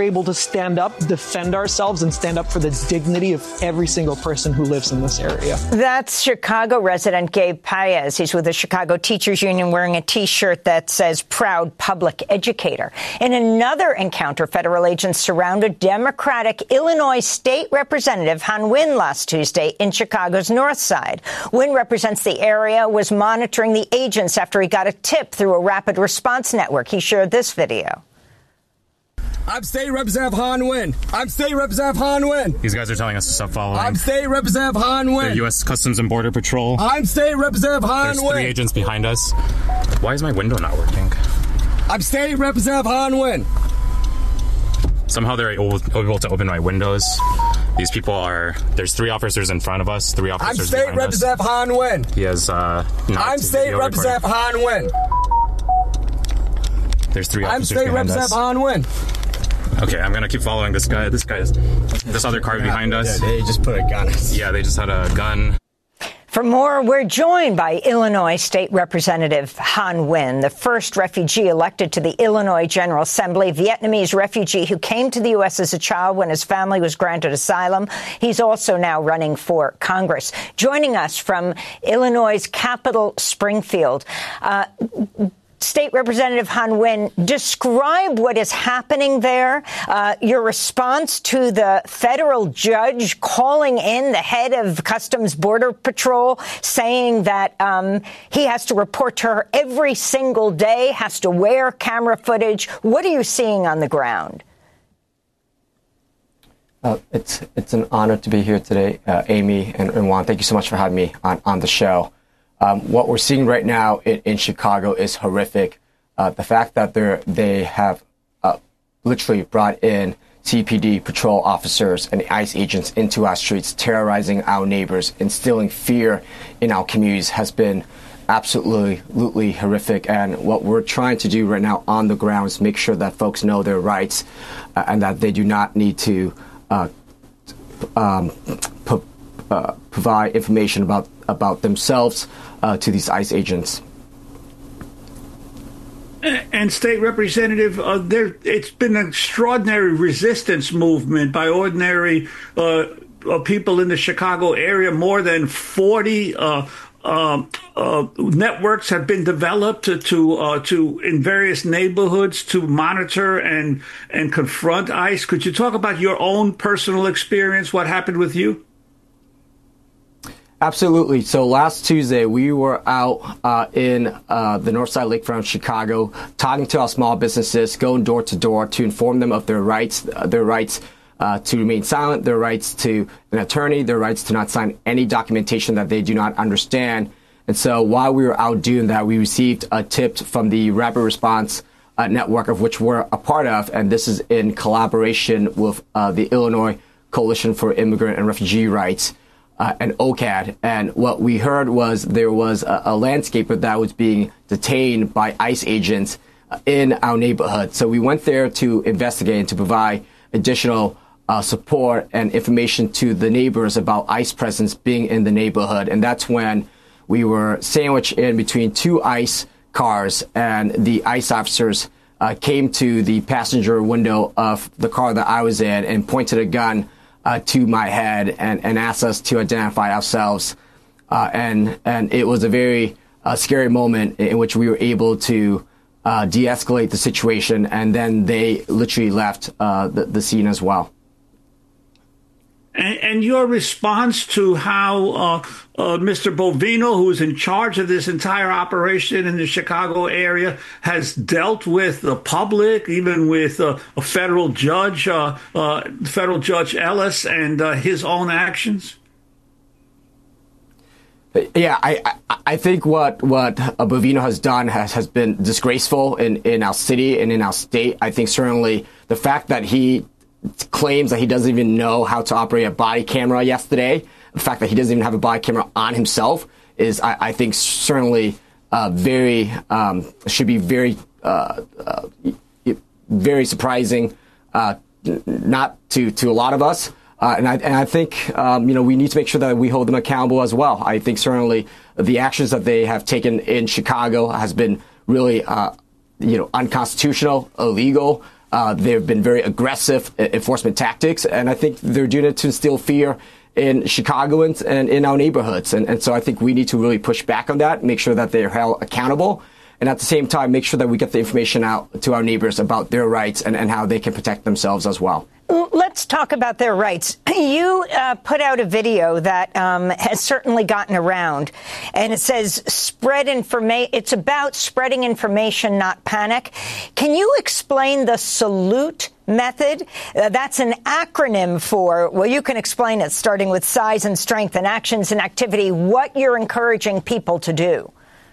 able to stand up, defend ourselves, and stand up for the dignity of every single person who lives in this area. That's Chicago resident Gabe Paez. He's with the Chicago Teachers Union wearing a T-shirt that says proud public educator. In another encounter, federal agents surrounded Democratic Illinois State Representative Han Win last Tuesday in Chicago's North Side. Win represents the area, was monitoring the agents after he got a tip through a rapid response network. He shared this video. I'm State Representative Han Win. I'm State Representative Han Win. These guys are telling us to stop following. I'm State Representative Han Win. The U.S. Customs and Border Patrol. I'm State Representative Han There's Win. 3 agents behind us. Why is my window not working? I'm State Representative Han Win. Somehow they're able to open my windows. These people are... There's 3 officers in front of us, 3 officers behind us. I'm State Representative Han Win. He has I'm State Representative Han Win. There's 3 officers I'm State behind us. Representative Han Win. Okay, I'm gonna keep following this guy. This other car behind us. Yeah, they just put a gun. Yeah, they just had a gun. For more, we're joined by Illinois State Representative Han Win, the first refugee elected to the Illinois General Assembly, Vietnamese refugee who came to the U.S. as a child when his family was granted asylum. He's also now running for Congress. Joining us from Illinois' capital, Springfield, State Representative Han Win, describe what is happening there, your response to the federal judge calling in the head of Customs Border Patrol, saying that he has to report to her every single day, has to wear camera footage. What are you seeing on the ground? It's an honor to be here today, Amy and Juan. Thank you so much for having me on the show. What we're seeing right now in Chicago is horrific. The fact that they have literally brought in CPD patrol officers and ICE agents into our streets, terrorizing our neighbors, instilling fear in our communities has been absolutely horrific. And what we're trying to do right now on the ground is make sure that folks know their rights and that they do not need to provide information about themselves to these ICE agents. And State Representative, it's been an extraordinary resistance movement by ordinary people in the Chicago area. More than 40 networks have been developed to in various neighborhoods to monitor and confront ICE. Could you talk about your own personal experience? What happened with you? Absolutely. So last Tuesday, we were out in the Northside Lakefront, Chicago, talking to our small businesses, going door to door to inform them of their rights to remain silent, their rights to an attorney, their rights to not sign any documentation that they do not understand. And so while we were out doing that, we received a tip from the Rapid Response Network, of which we're a part of, and this is in collaboration with the Illinois Coalition for Immigrant and Refugee Rights, and OCAD. And what we heard was there was a landscaper that was being detained by ICE agents in our neighborhood. So we went there to investigate and to provide additional support and information to the neighbors about ICE presence being in the neighborhood. And that's when we were sandwiched in between 2 ICE cars, and the ICE officers came to the passenger window of the car that I was in and pointed a gun to my head and asked us to identify ourselves. And it was a very scary moment in which we were able to de-escalate the situation, and then they literally left the scene as well. And your response to how Mr. Bovino, who is in charge of this entire operation in the Chicago area, has dealt with the public, even with a federal judge Ellis, and his own actions? Yeah, I think what Bovino has done has been disgraceful in our city and in our state. I think certainly the fact that he claims that he doesn't even know how to operate a body camera yesterday, the fact that he doesn't even have a body camera on himself is, I think, certainly should be very surprising, not to a lot of us. And I think, we need to make sure that we hold them accountable as well. I think certainly the actions that they have taken in Chicago has been really, unconstitutional, illegal. There have been very aggressive enforcement tactics, and I think they're doing it to instill fear in Chicagoans and in our neighborhoods. And so I think we need to really push back on that, make sure that they're held accountable, and at the same time, make sure that we get the information out to our neighbors about their rights and how they can protect themselves as well. Let's talk about their rights. You put out a video that has certainly gotten around, and it says spread information. It's about spreading information, not panic. Can you explain the SALUTE method? That's an acronym for, well, you can explain it, starting with size and strength and actions and activity, what you're encouraging people to do.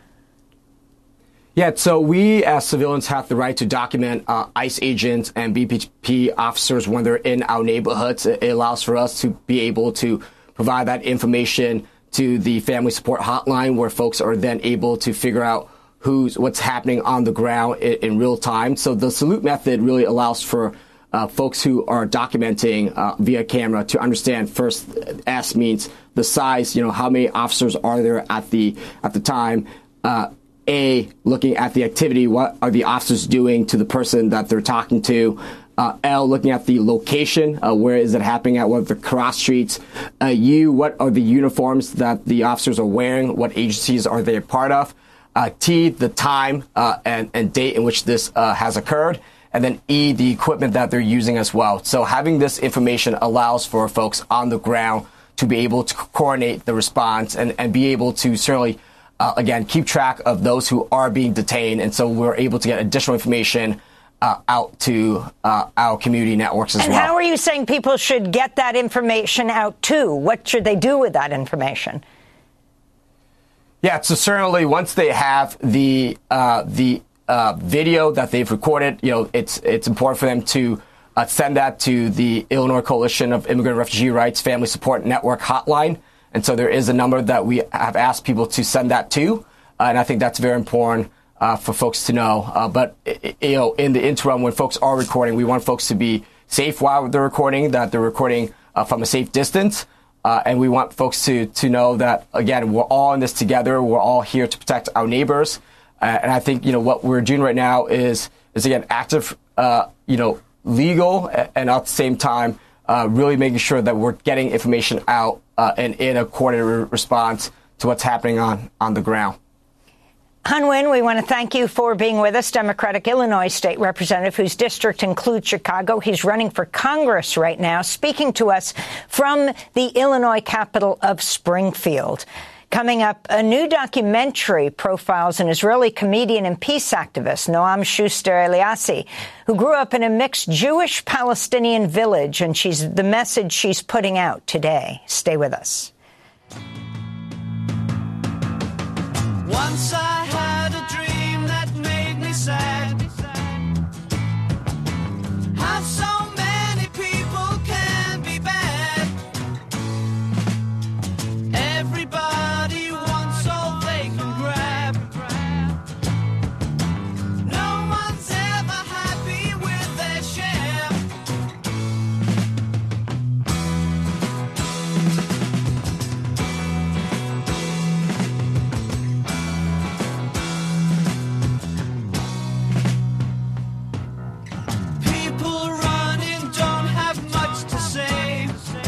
Yeah, so we as civilians have the right to document ICE agents and BPP officers when they're in our neighborhoods. It allows for us to be able to provide that information to the family support hotline, where folks are then able to figure out what's happening on the ground in real time. So the SALUTE method really allows for folks who are documenting via camera to understand first. S means the size, how many officers are there at the time. A, looking at the activity, what are the officers doing to the person that they're talking to? L, looking at the location, where is it happening at, what are the cross streets? U, what are the uniforms that the officers are wearing? What agencies are they a part of? T, the time and date in which this has occurred. And then E, the equipment that they're using as well. So having this information allows for folks on the ground to be able to coordinate the response and be able to certainly again, keep track of those who are being detained. And so we're able to get additional information out to our community networks as well. And how are you saying people should get that information out to? What should they do with that information? Yeah, so certainly once they have the video that they've recorded, it's important for them to send that to the Illinois Coalition of Immigrant and Refugee Rights Family Support Network hotline. And so there is a number that we have asked people to send that to. And I think that's very important for folks to know. But in the interim, when folks are recording, we want folks to be safe while they're recording, that they're recording from a safe distance. And we want folks to know that, again, we're all in this together. We're all here to protect our neighbors. And I think, what we're doing right now is again, active, legal, and at the same time, really making sure that we're getting information out and in a coordinated response to what's happening on the ground. Han Nguyen, we want to thank you for being with us, Democratic Illinois State Representative whose district includes Chicago. He's running for Congress right now, speaking to us from the Illinois capital of Springfield. Coming up, a new documentary profiles an Israeli comedian and peace activist, Noam Shuster Eliassi, who grew up in a mixed Jewish-Palestinian village, and the message she's putting out today. Stay with us. Once I had a dream that made me sad. How so many people can be bad. Everybody wants all they can grab. No one's ever happy with their share. People running don't have much to say.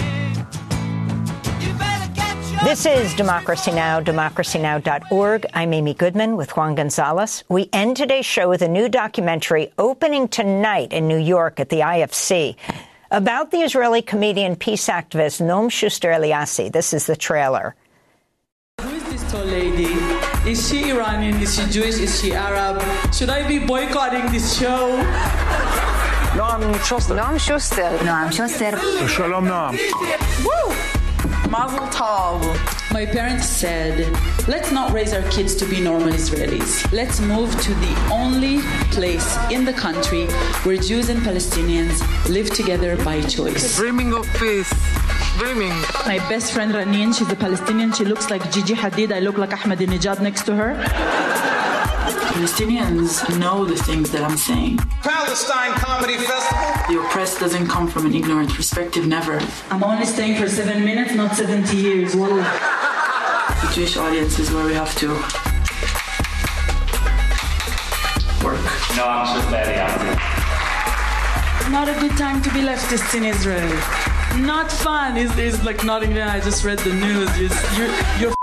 You better get your This is Democracy Now!, democracynow.org. I'm Amy Goodman with Juan Gonzalez. We end today's show with a new documentary opening tonight in New York at the IFC about the Israeli comedian peace activist Noam Shuster Eliassi. This is the trailer. Who is this tall lady? Is she Iranian? Is she Jewish? Is she Arab? Should I be boycotting this show? Noam Shuster. Noam Shuster. Noam Shuster. Shalom Noam. Woo! Mazel tov. My parents said, let's not raise our kids to be normal Israelis. Let's move to the only place in the country where Jews and Palestinians live together by choice. Dreaming of peace. Dreaming. My best friend Ranin, she's a Palestinian. She looks like Gigi Hadid. I look like Ahmadinejad next to her. Palestinians know the things that I'm saying. Palestine Comedy Festival. The oppressed doesn't come from an ignorant perspective, never. I'm only staying for 7 minutes, not 70 years. Well, the Jewish audience is where we have to work. No, I'm just not a good time to be leftists in Israel. Not fun. It's like not even. I just read the news. You're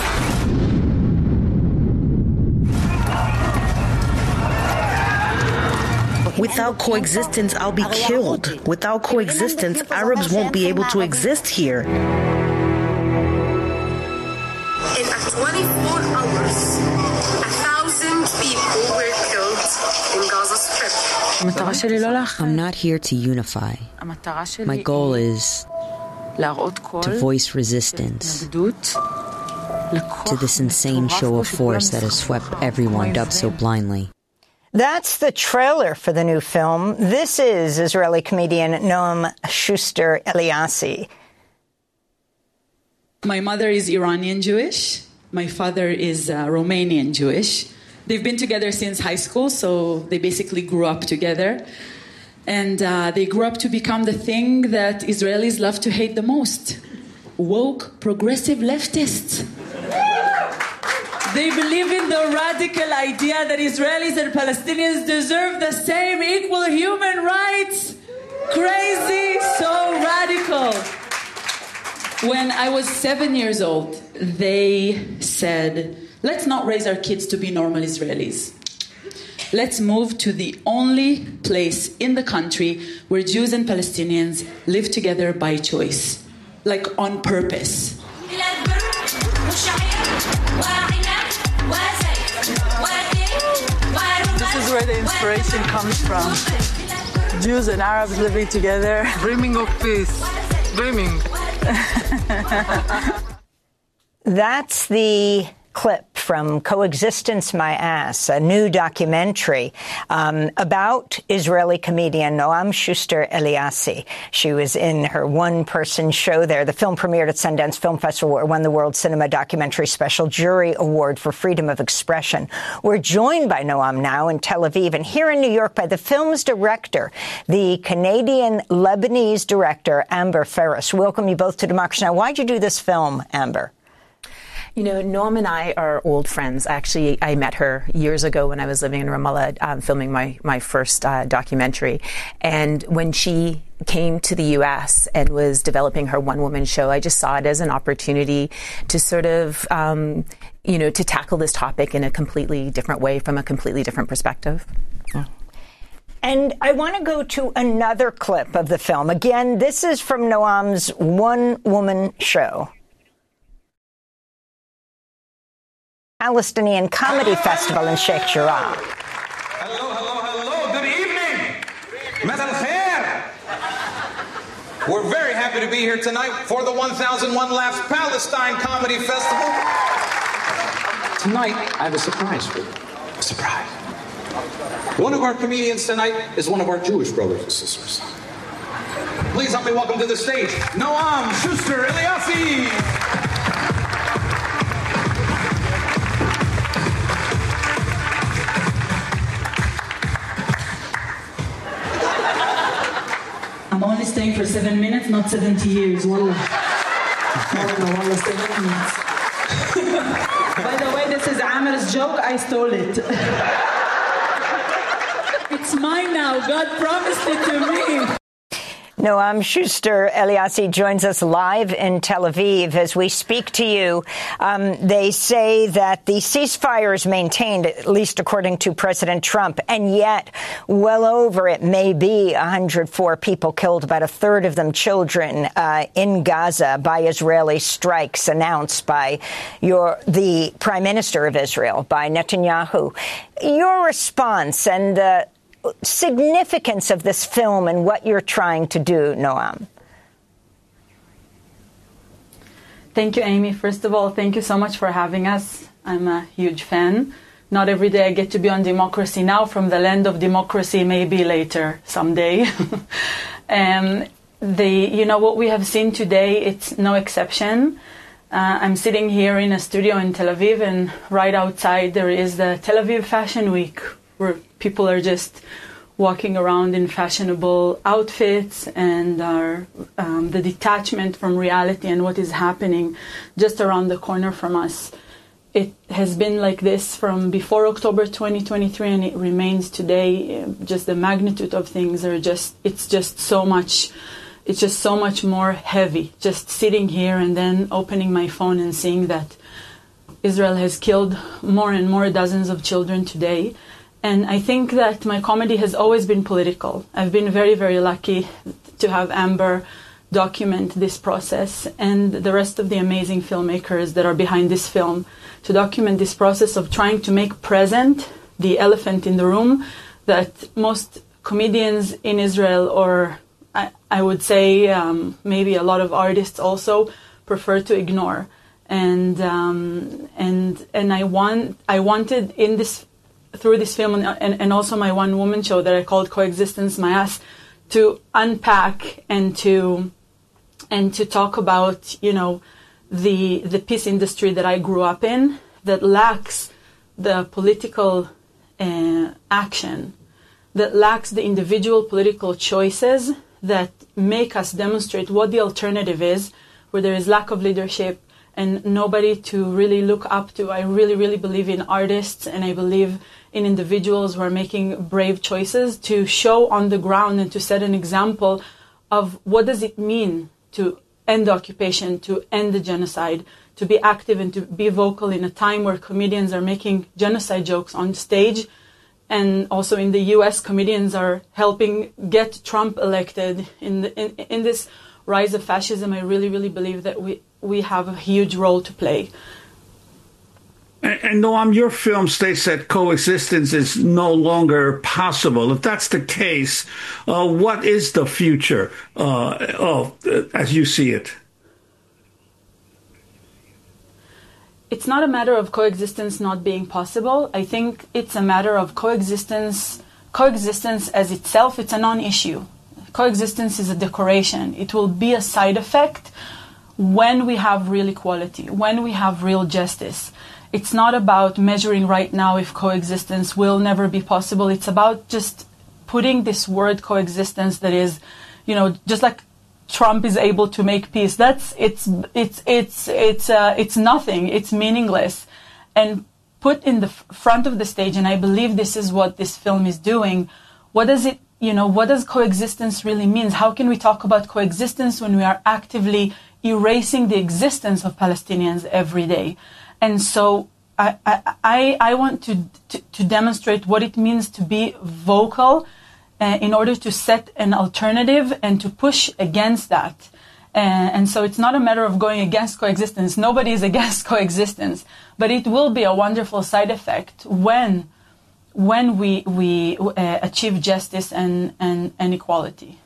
Without coexistence, I'll be killed. Without coexistence, Arabs won't be able to exist here. In 24 hours, 1,000 people were killed in Gaza Strip. I'm not here to unify. My goal is to voice resistance to this insane show of force that has swept everyone dubbed so blindly. That's the trailer for the new film. This is Israeli comedian Noam Schuster Eliassi. My mother is Iranian Jewish. My father is Romanian Jewish. They've been together since high school, so they basically grew up together. And they grew up to become the thing that Israelis love to hate the most. Woke, progressive leftists. They believe in the radical idea that Israelis and Palestinians deserve the same equal human rights. Crazy, so radical. When I was 7 years old, they said, let's not raise our kids to be normal Israelis. Let's move to the only place in the country where Jews and Palestinians live together by choice, like on purpose. This is where the inspiration comes from. Jews and Arabs living together. Dreaming of peace. Dreaming. That's the clip from Coexistence My Ass, a new documentary about Israeli comedian Noam Schuster Eliassi. She was in her one-person show there. The film premiered at Sundance Film Festival, where it won the World Cinema Documentary Special Jury Award for Freedom of Expression. We're joined by Noam now in Tel Aviv and here in New York by the film's director, the Canadian-Lebanese director, Amber Ferris. Welcome you both to Democracy Now! Why'd you do this film, Amber? You know, Noam and I are old friends. Actually, I met her years ago when I was living in Ramallah, filming my first documentary. And when she came to the U.S. and was developing her one-woman show, I just saw it as an opportunity to sort of, to tackle this topic in a completely different way, from a completely different perspective. Yeah. And I want to go to another clip of the film. Again, this is from Noam's one-woman show. Palestinian Comedy Festival in Sheikh Jarrah. Hello. Good evening. Masal khair. We're very happy to be here tonight for the 1001 Laughs Palestine Comedy Festival. Tonight, I have a surprise for you. A surprise. One of our comedians tonight is one of our Jewish brothers and sisters. Please help me welcome to the stage, Noam Schuster Eliassi. I'm only staying for 7 minutes, not 70 years. Wallah. Wallah, 7 minutes. By the way, this is Amir's joke. I stole it. It's mine now. God promised it to me. Noam Schuster Eliassi joins us live in Tel Aviv. As we speak to you, they say that the ceasefire is maintained, at least according to President Trump, and yet well over, it may be 104 people killed, about a third of them children, in Gaza by Israeli strikes announced by the Prime Minister of Israel, by Netanyahu. Your response and the significance of this film and what you're trying to do, Noam. Thank you, Amy. First of all, thank you so much for having us. I'm a huge fan. Not every day I get to be on Democracy Now! From the land of democracy, maybe later, someday. What we have seen today, it's no exception. I'm sitting here in a studio in Tel Aviv, and right outside there is the Tel Aviv Fashion Week, where people are just walking around in fashionable outfits, and are the detachment from reality and what is happening just around the corner from us it has been like this from before October 2023, and it remains today. Just the magnitude of things it's just so much more heavy. Just sitting here and then opening my phone and seeing that Israel has killed more and more dozens of children today. And I think that my comedy has always been political. I've been very, very lucky to have Amber document this process and the rest of the amazing filmmakers that are behind this film to document this process of trying to make present the elephant in the room that most comedians in Israel, or I would say maybe a lot of artists also, prefer to ignore. And I wanted in this, through this film and also my one-woman show that I called Coexistence Mayas, to unpack and to talk about, you know, the peace industry that I grew up in that lacks the political action, that lacks the individual political choices that make us demonstrate what the alternative is, where there is lack of leadership and nobody to really look up to. I really, really believe in artists, and I believe in individuals who are making brave choices to show on the ground and to set an example of what does it mean to end the occupation, to end the genocide, to be active and to be vocal in a time where comedians are making genocide jokes on stage. And also in the US, comedians are helping get Trump elected. In this rise of fascism, I really, really believe that we have a huge role to play. And Noam, your film states that coexistence is no longer possible. If that's the case, what is the future as you see it? It's not a matter of coexistence not being possible. I think it's a matter of coexistence. Coexistence as itself, it's a non-issue. Coexistence is a decoration. It will be a side effect when we have real equality, when we have real justice. It's not about measuring right now if coexistence will never be possible. It's about just putting this word coexistence that is, you know, just like Trump is able to make peace. It's nothing. It's meaningless, and put in the front of the stage. And I believe this is what this film is doing. What does it? You know, what does coexistence really mean? How can we talk about coexistence when we are actively erasing the existence of Palestinians every day? And so I want to demonstrate what it means to be vocal in order to set an alternative and to push against that. And so it's not a matter of going against coexistence. Nobody is against coexistence. But it will be a wonderful side effect when we achieve justice and equality.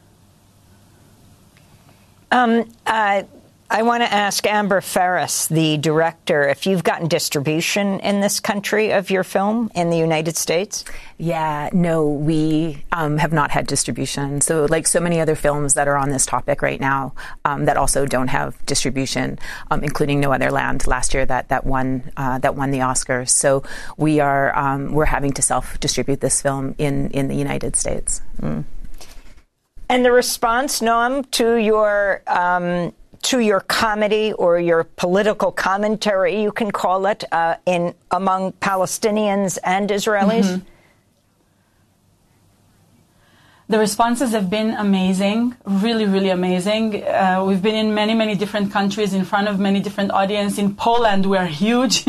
I want to ask Amber Ferris, the director, if you've gotten distribution in this country of your film in the United States? Yeah, no, we have not had distribution. So like so many other films that are on this topic right now that also don't have distribution, including No Other Land last year that won the Oscars. So we're having to self-distribute this film in the United States. Mm. And the response, Noam, to your comedy or your political commentary, you can call it, among Palestinians and Israelis? Mm-hmm. The responses have been amazing, really, really amazing. We've been in many, many different countries in front of many different audiences. In Poland, we are huge.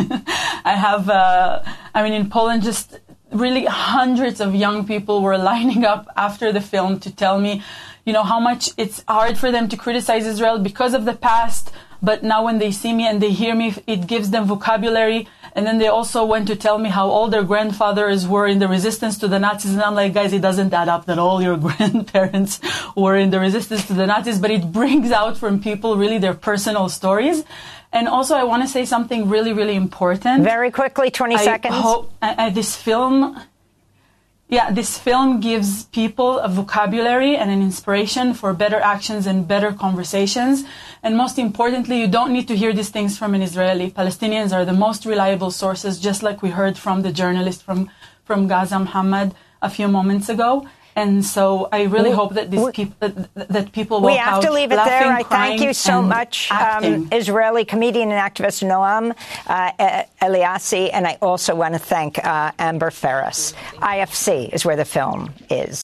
In Poland, just really hundreds of young people were lining up after the film to tell me, you know, how much it's hard for them to criticize Israel because of the past, but now when they see me and they hear me, it gives them vocabulary. And then they also went to tell me how all their grandfathers were in the resistance to the Nazis. And I'm like, guys, it doesn't add up that all your grandparents were in the resistance to the Nazis, but it brings out from people really their personal stories. And also, I want to say something really, really important. Very quickly, 20 seconds. This film gives people a vocabulary and an inspiration for better actions and better conversations. And most importantly, you don't need to hear these things from an Israeli. Palestinians are the most reliable sources, just like we heard from the journalist from Gaza, Muhammad, a few moments ago. And so I really hope that that people walk out. We have to leave it laughing, there. I thank you so much, Israeli comedian and activist Noam Eliassi, and I also want to thank Amber Ferris. IFC is where the film is.